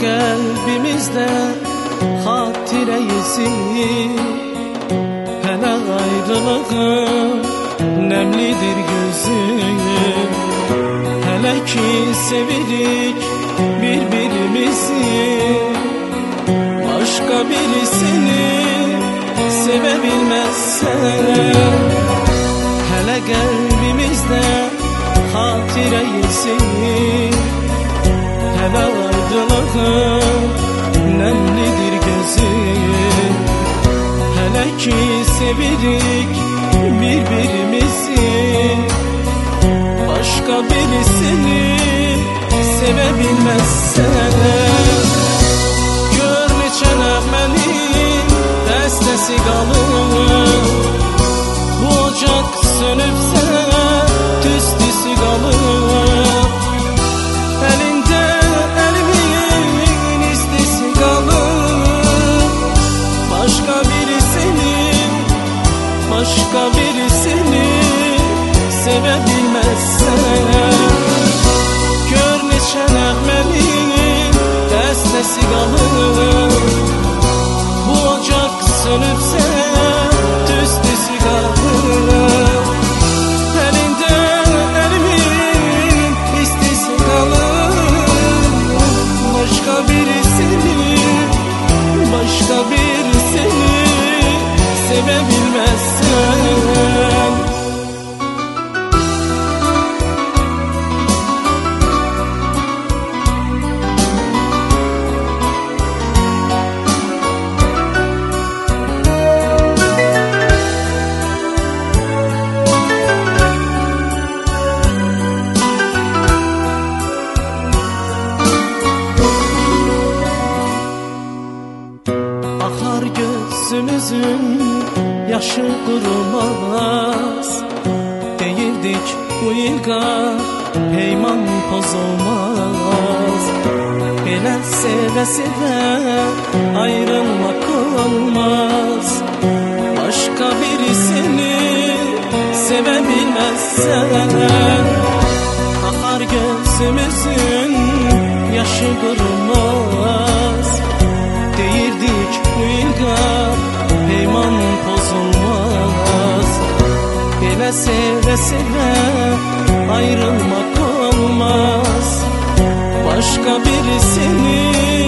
kalbimizde hatire izi. Hele ayrılığın nemlidir gözüm. Hele ki sevirik birbirimizi, başka birisini sevebilmezsen. Hele kalbimizde hatire izi. Hele ayrılığın nemlidir gözüm. Hele ki sevirik birbirimizi, başka birisini sevebilmezsen. Gör neçə nəğmənin dəstəsi qalır, bu ocaq sönübsə tüstüsü qalır. Elində elimin istisi qalır, başka birisini sevebilmezsen. Gör neçə nəğmənin dəstəsi qalır, bu ocaq sönübsə tüstüsü qalır. Elində elimin istisi qalır, başka birisini sevebilmezsen. Akar gözümüzün yaşı kurumaz, deyirdik bu ilqa peyman pozulmaz. Belə sevə-sevə ayrılmak olmaz, başka birisini sevebilmezsen. Akar gözümüzün yaşı kurumaz, deyirdik bu ilqa peyman pozulmaz. Belə sevə-sevə ayrılmak olmaz, başka birisini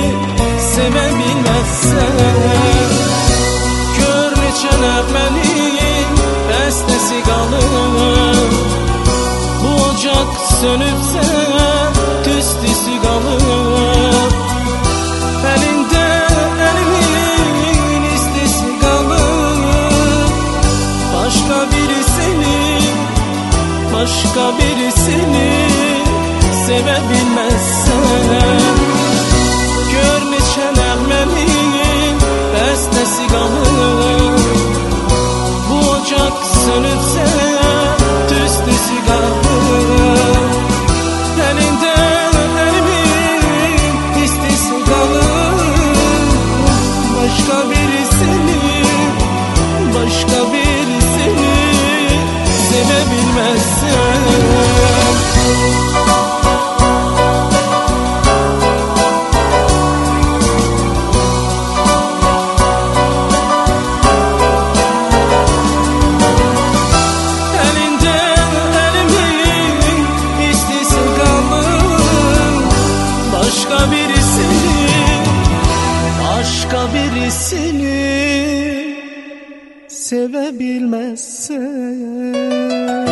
sevebilmezsen. Gör neçə nəğmənin dəstəsi qalır, bu ocaq sönübsə tüstüsü qalır. Elində elimin istisi qalır, başka birisini sevebilmezsen. Gör neçə nəğmənin dəstəsi qalır, bu ocaq sönübsə tüstüsü qalır. Elində elimin istisi qalır, başka birisini sevebilmezsen. Başka birisini sevebilmezsen.